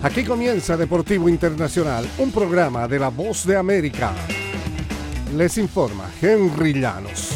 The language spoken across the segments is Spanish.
Aquí comienza Deportivo Internacional, un programa de La Voz de América. Les informa Henry Llanos.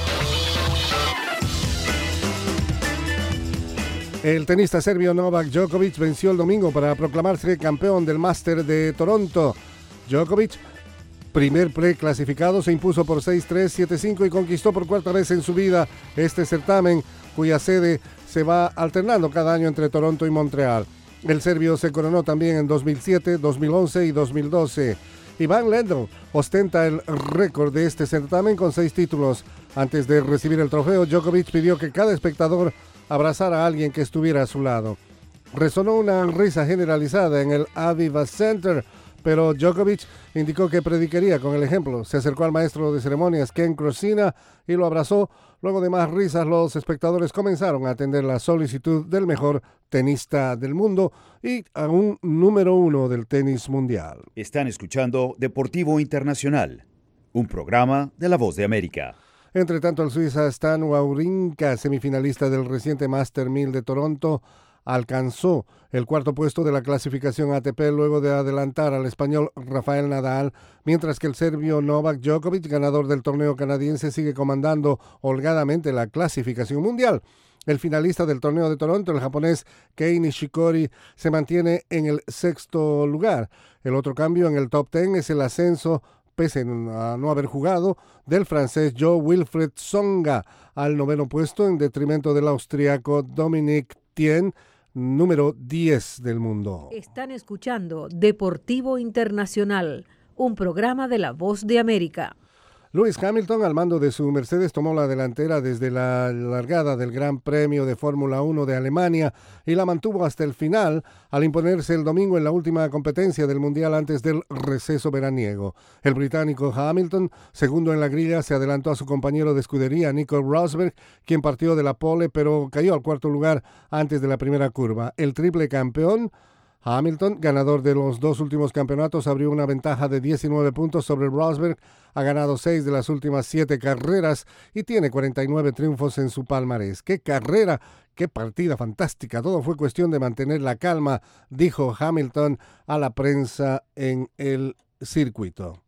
El tenista serbio Novak Djokovic venció el domingo para proclamarse campeón del Máster de Toronto. Djokovic, primer preclasificado, se impuso por 6-3, 7-5 y conquistó por cuarta vez en su vida este certamen, cuya sede se va alternando cada año entre Toronto y Montreal. El serbio se coronó también en 2007, 2011 y 2012. Ivan Lendl ostenta el récord de este certamen con 6 títulos. Antes de recibir el trofeo, Djokovic pidió que cada espectador abrazara a alguien que estuviera a su lado. Resonó una risa generalizada en el Aviva Center, pero Djokovic indicó que predicaría con el ejemplo. Se acercó al maestro de ceremonias, Ken Crosina, y lo abrazó. Luego de más risas, los espectadores comenzaron a atender la solicitud del mejor tenista del mundo y a un número 1 del tenis mundial. Están escuchando Deportivo Internacional, un programa de La Voz de América. Entre tanto, el suiza Stan Wawrinka, semifinalista del reciente Master 1000 de Toronto, alcanzó el cuarto puesto de la clasificación ATP luego de adelantar al español Rafael Nadal, mientras que el serbio Novak Djokovic, ganador del torneo canadiense, sigue comandando holgadamente la clasificación mundial. El finalista del torneo de Toronto, el japonés Kei Nishikori, se mantiene en el sexto lugar. El otro cambio en el top 10 es el ascenso, pese a no haber jugado, del francés Jo-Wilfried Tsonga al noveno puesto en detrimento del austriaco Dominic Thiem, número 10 del mundo. Están escuchando Deportivo Internacional, un programa de La Voz de América. Lewis Hamilton, al mando de su Mercedes, tomó la delantera desde la largada del Gran Premio de Fórmula 1 de Alemania y la mantuvo hasta el final al imponerse el domingo en la última competencia del Mundial antes del receso veraniego. El británico Hamilton, segundo en la grilla, se adelantó a su compañero de escudería, Nico Rosberg, quien partió de la pole pero cayó al cuarto lugar antes de la primera curva. El triple campeón Hamilton, ganador de los 2 últimos campeonatos, abrió una ventaja de 19 puntos sobre Rosberg, ha ganado 6 de las últimas 7 carreras y tiene 49 triunfos en su palmarés. ¡Qué carrera! ¡Qué partida fantástica! Todo fue cuestión de mantener la calma, dijo Hamilton a la prensa en el circuito.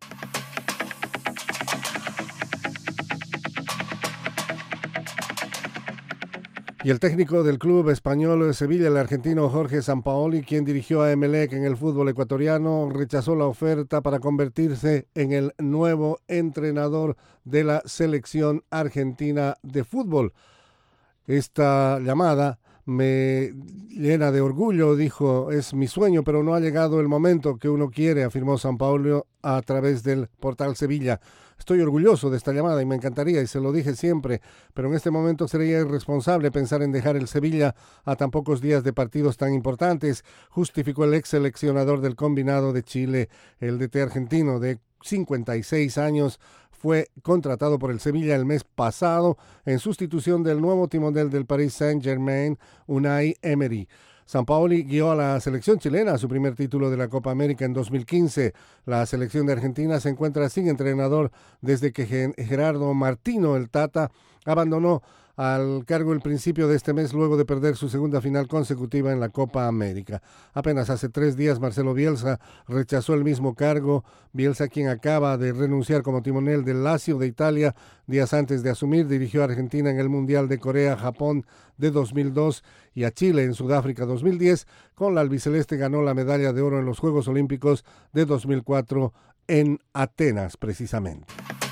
Y el técnico del club español de Sevilla, el argentino Jorge Sampaoli, quien dirigió a Emelec en el fútbol ecuatoriano, rechazó la oferta para convertirse en el nuevo entrenador de la selección argentina de fútbol. Esta llamada me llena de orgullo, dijo, es mi sueño, pero no ha llegado el momento que uno quiere, afirmó Sampaoli a través del portal Sevilla. Estoy orgulloso de esta llamada y me encantaría, y se lo dije siempre, pero en este momento sería irresponsable pensar en dejar el Sevilla a tan pocos días de partidos tan importantes, justificó el ex seleccionador del combinado de Chile. El DT argentino de 56 años fue contratado por el Sevilla el mes pasado en sustitución del nuevo timonel del Paris Saint-Germain, Unai Emery. Sampaoli guió a la selección chilena a su primer título de la Copa América en 2015. La selección de Argentina se encuentra sin entrenador desde que Gerardo Martino, el Tata, abandonó al cargo el principio de este mes luego de perder su segunda final consecutiva en la Copa América. Apenas hace 3 días Marcelo Bielsa rechazó el mismo cargo. Bielsa, quien acaba de renunciar como timonel del Lazio de Italia días antes de asumir, dirigió a Argentina en el Mundial de Corea-Japón de 2002 y a Chile en Sudáfrica 2010. Con la albiceleste ganó la medalla de oro en los Juegos Olímpicos de 2004 en Atenas, precisamente.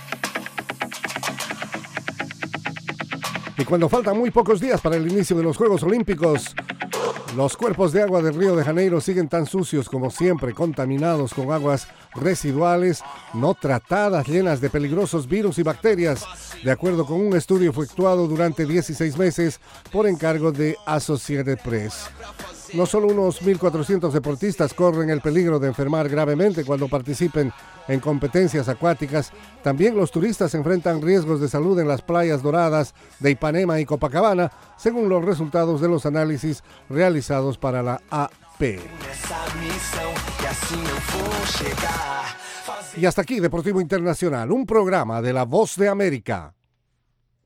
Y cuando faltan muy pocos días para el inicio de los Juegos Olímpicos, los cuerpos de agua del Río de Janeiro siguen tan sucios como siempre, contaminados con aguas residuales no tratadas, llenas de peligrosos virus y bacterias, de acuerdo con un estudio efectuado durante 16 meses por encargo de Associated Press. No solo unos 1.400 deportistas corren el peligro de enfermar gravemente cuando participen en competencias acuáticas, también los turistas enfrentan riesgos de salud en las playas doradas de Ipanema y Copacabana, según los resultados de los análisis realizados para la AP. Y hasta aquí Deportivo Internacional, un programa de La Voz de América.